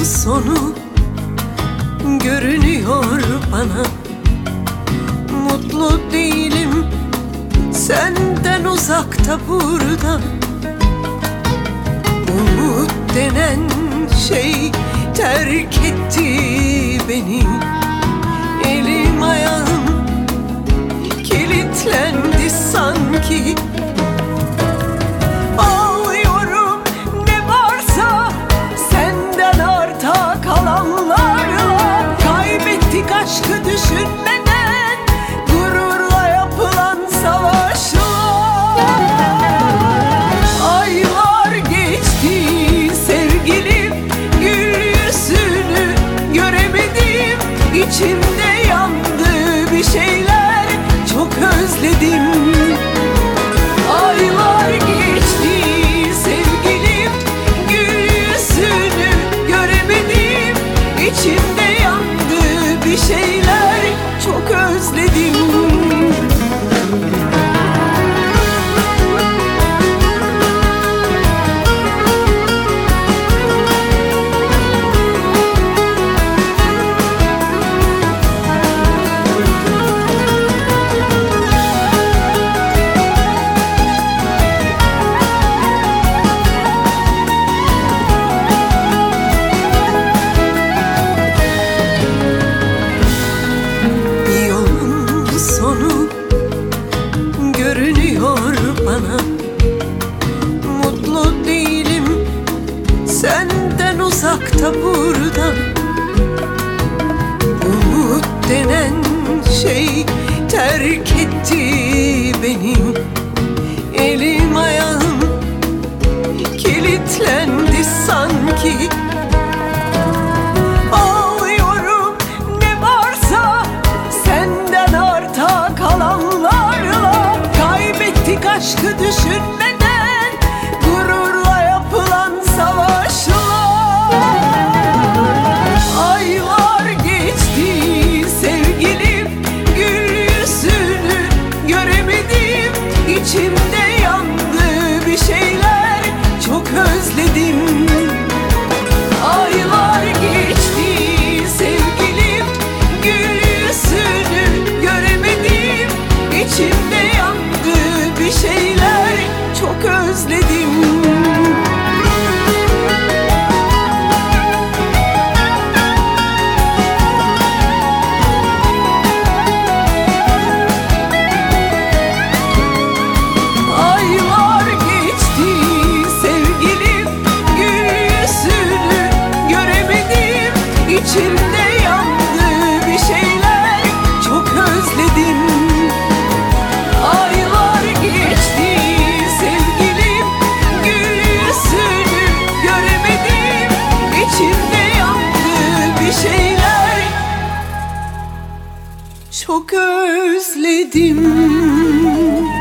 sonu görünüyor bana. Mutlu değilim senden uzakta burada. Umut denen şey terk etti beni. Elim ayağım kilitlendi sanki. Ağlıyorum ne varsa senden arta kalanlarla. Kaybettik aşkı düşünmeden, gururla yapılan savaşlar. Aylar geçti sevgilim, gül yüzünü göremedim. İçimde yandı bir şeyler, çok özledim. Aylar geçti sevgilim, gül yüzünü göremedim. İçimde yandı bir şeyler, çok özledim. Görünüyor bana. Mutlu değilim senden uzakta burada. Umut denen şey terk etti beni. Elim ayağım kilitlendi sanki. Ağlıyorum ne varsa senden arta kalanlarla. Kaybettik aşkı düşünmeden, gururla yapılan savaşlar. Aylar geçti sevgilim, gül yüzünü göremedim. İçimde yandı bir şeyler, çok özledim. Aylar geçti sevgilim, gül yüzünü göremedim. İçimde yandı bir şeyler, çok özledim. Aylar geçti sevgilim, gül yüzünü göremedim. İçimde yandı bir şeyler, çok özledim. Aylar geçti sevgilim, gül yüzünü göremedim. İçimde yandı bir şeyler, çok özledim.